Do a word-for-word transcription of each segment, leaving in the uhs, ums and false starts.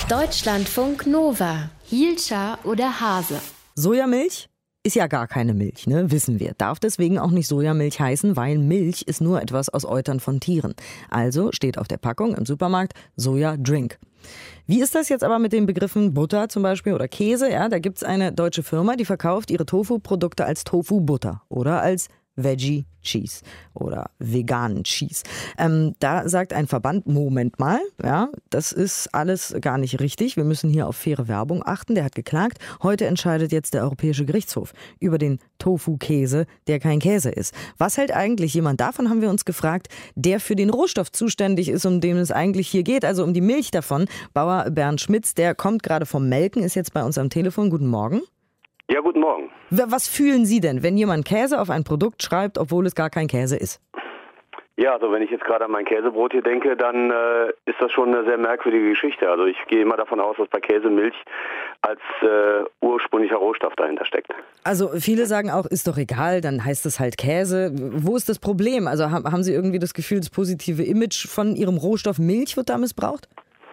Deutschlandfunk Nova. Hielscher oder Hase? Sojamilch ist ja gar keine Milch, ne? Wissen wir. Darf deswegen auch nicht Sojamilch heißen, weil Milch ist nur etwas aus Eutern von Tieren. Also steht auf der Packung im Supermarkt Soja-Drink. Wie ist das jetzt aber mit den Begriffen Butter zum Beispiel oder Käse? Ja, da gibt's eine deutsche Firma, die verkauft ihre Tofu-Produkte als Tofu-Butter oder als Veggie Cheese oder veganen Cheese. Ähm, da sagt ein Verband, Moment mal, ja, das ist alles gar nicht richtig. Wir müssen hier auf faire Werbung achten. Der hat geklagt. Heute entscheidet jetzt der Europäische Gerichtshof über den Tofu-Käse, der kein Käse ist. Was hält eigentlich jemand davon, haben wir uns gefragt, der für den Rohstoff zuständig ist, um den es eigentlich hier geht, also um die Milch davon. Bauer Bernd Schmitz, der kommt gerade vom Melken, ist jetzt bei uns am Telefon. Guten Morgen. Ja, guten Morgen. Was fühlen Sie denn, wenn jemand Käse auf ein Produkt schreibt, obwohl es gar kein Käse ist? Ja, also wenn ich jetzt gerade an mein Käsebrot hier denke, dann äh, ist das schon eine sehr merkwürdige Geschichte. Also ich gehe immer davon aus, dass bei Käse Milch als äh, ursprünglicher Rohstoff dahinter steckt. Also viele sagen auch, ist doch egal, dann heißt es halt Käse. Wo ist das Problem? Also haben Sie irgendwie das Gefühl, das positive Image von Ihrem Rohstoff Milch wird da missbraucht?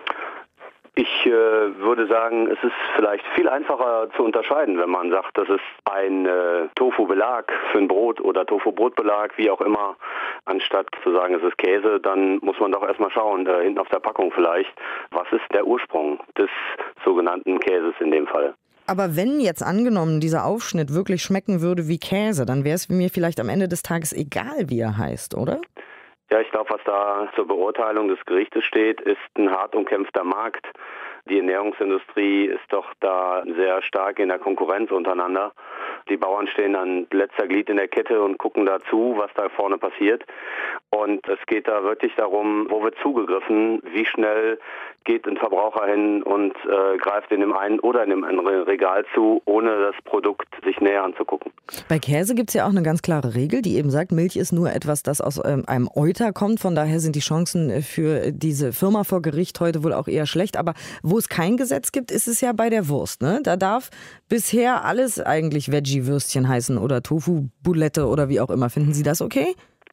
Ich äh, würde sagen, es ist vielleicht viel einfacher zu unterscheiden, wenn man sagt, das ist ein äh, Tofu-Belag für ein Brot oder Tofu-Brotbelag, wie auch immer, anstatt zu sagen, es ist Käse, dann muss man doch erstmal schauen, äh, hinten auf der Packung vielleicht, was ist der Ursprung des sogenannten Käses in dem Fall. Aber wenn jetzt angenommen dieser Aufschnitt wirklich schmecken würde wie Käse, dann wäre es mir vielleicht am Ende des Tages egal, wie er heißt, oder? Ja, ich glaube, was da zur Beurteilung des Gerichtes steht, ist ein hart umkämpfter Markt. Die Ernährungsindustrie ist doch da sehr stark in der Konkurrenz untereinander. Die Bauern stehen an letzter Glied in der Kette und gucken dazu, was da vorne passiert. Und es geht da wirklich darum, wo wird zugegriffen, wie schnell geht ein Verbraucher hin und äh, greift in dem einen oder in dem anderen Regal zu, ohne das Produkt sich näher anzugucken. Bei Käse gibt es ja auch eine ganz klare Regel, die eben sagt, Milch ist nur etwas, das aus ähm, einem Euter kommt. Von daher sind die Chancen für diese Firma vor Gericht heute wohl auch eher schlecht. Aber wo es kein Gesetz gibt, ist es ja bei der Wurst, ne? Da darf bisher alles eigentlich Veggie-Würstchen heißen oder Tofu-Boulette oder wie auch immer. Finden Sie das okay?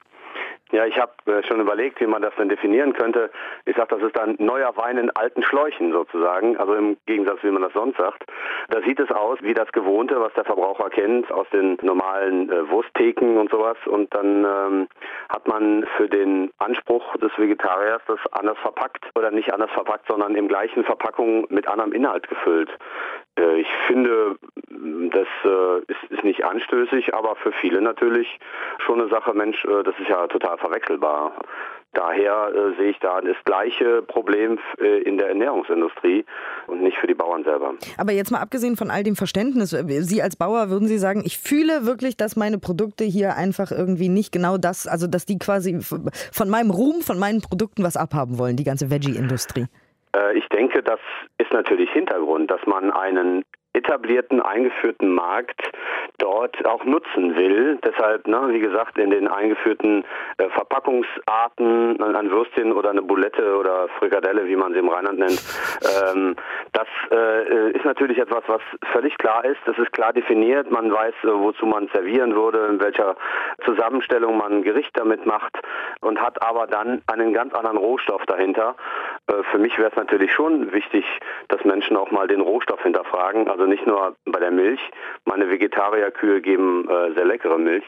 Ja, ich habe äh, schon überlegt, wie man das denn definieren könnte. Ich sage, das ist dann neuer Wein in alten Schläuchen sozusagen, also im Gegensatz, wie man das sonst sagt. Da sieht es aus wie das Gewohnte, was der Verbraucher kennt aus den normalen äh, Wursttheken und sowas. Und dann ähm, hat man für den Anspruch des Vegetariers das anders verpackt oder nicht anders verpackt, sondern im gleichen Verpackung mit anderem Inhalt gefüllt. Äh, ich finde, das äh, ist, ist nicht anstößig, aber für viele natürlich schon eine Sache, Mensch, äh, das ist ja total verwechselbar. Daher äh, sehe ich da das gleiche Problem äh, in der Ernährungsindustrie und nicht für die Bauern selber. Aber jetzt mal abgesehen von all dem Verständnis, Sie als Bauer würden Sie sagen, ich fühle wirklich, dass meine Produkte hier einfach irgendwie nicht genau das, also dass die quasi von meinem Ruhm, von meinen Produkten was abhaben wollen, die ganze Veggie-Industrie. Äh, ich denke, das ist natürlich Hintergrund, dass man einen etablierten, eingeführten Markt dort auch nutzen will. Deshalb, ne, wie gesagt, in den eingeführten äh, Verpackungsarten, ein Würstchen oder eine Boulette oder Frikadelle, wie man sie im Rheinland nennt, ähm, das äh, ist natürlich etwas, was völlig klar ist. Das ist klar definiert. Man weiß, äh, wozu man servieren würde, in welcher Zusammenstellung man ein Gericht damit macht und hat aber dann einen ganz anderen Rohstoff dahinter. Äh, für mich wäre es natürlich schon wichtig, dass Menschen auch mal den Rohstoff hinterfragen. Also nicht nur bei der Milch. Meine Vegetarierkühe geben äh, sehr leckere Milch.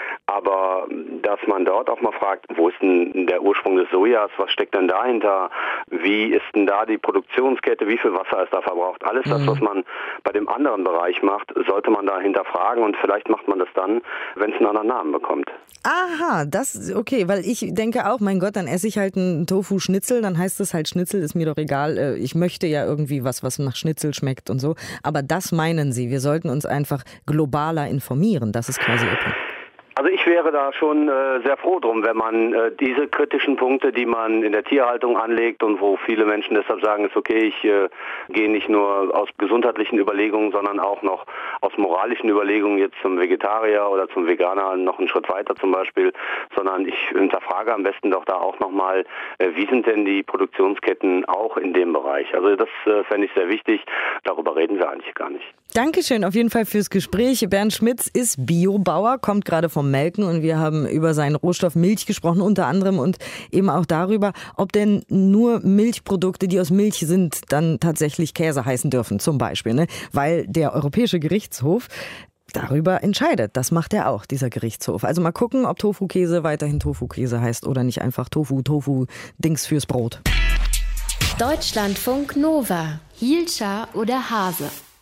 Aber dass man dort auch mal fragt, wo ist denn der Ursprung des Sojas? Was steckt denn dahinter? Wie ist denn da die Produktionskette? Wie viel Wasser ist da verbraucht? Alles das, was man bei dem anderen Bereich macht, sollte man da hinterfragen. Und vielleicht macht man das dann, wenn es einen anderen Namen bekommt. Aha, das okay, weil ich denke auch, mein Gott, dann esse ich halt einen Tofu-Schnitzel, dann heißt es halt Schnitzel, ist mir doch egal. Ich möchte ja irgendwie was, was nach Schnitzel schmeckt und so. Aber das meinen Sie, wir sollten uns einfach globaler informieren. Das ist quasi Ihr Punkt. Also ich wäre da schon äh, sehr froh drum, wenn man äh, diese kritischen Punkte, die man in der Tierhaltung anlegt und wo viele Menschen deshalb sagen, ist okay, ich äh, gehe nicht nur aus gesundheitlichen Überlegungen, sondern auch noch aus moralischen Überlegungen jetzt zum Vegetarier oder zum Veganer noch einen Schritt weiter zum Beispiel, sondern ich hinterfrage am besten doch da auch nochmal, äh, wie sind denn die Produktionsketten auch in dem Bereich? Also das äh, fände ich sehr wichtig, darüber reden wir eigentlich gar nicht. Dankeschön auf jeden Fall fürs Gespräch. Bernd Schmitz ist Biobauer, kommt gerade vom vom Melken und wir haben über seinen Rohstoff Milch gesprochen, unter anderem, und eben auch darüber, ob denn nur Milchprodukte, die aus Milch sind, dann tatsächlich Käse heißen dürfen, zum Beispiel, ne? Weil der Europäische Gerichtshof darüber entscheidet. Das macht er auch, dieser Gerichtshof. Also mal gucken, ob Tofu-Käse weiterhin Tofu-Käse heißt oder nicht einfach Tofu, Tofu-Dings fürs Brot. Deutschlandfunk Nova. Hielscher oder Hase?